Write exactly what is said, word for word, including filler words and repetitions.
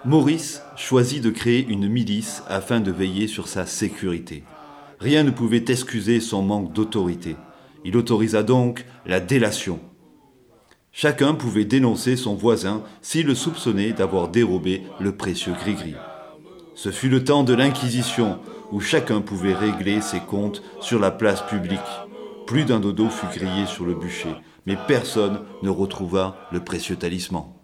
Maurice choisit de créer une milice afin de veiller sur sa sécurité. Rien ne pouvait excuser son manque d'autorité. Il autorisa donc la délation. Chacun pouvait dénoncer son voisin s'il le soupçonnait d'avoir dérobé le précieux gris-gris. Ce fut le temps de l'Inquisition, où chacun pouvait régler ses comptes sur la place publique. Plus d'un dodo fut grillé sur le bûcher, mais personne ne retrouva le précieux talisman.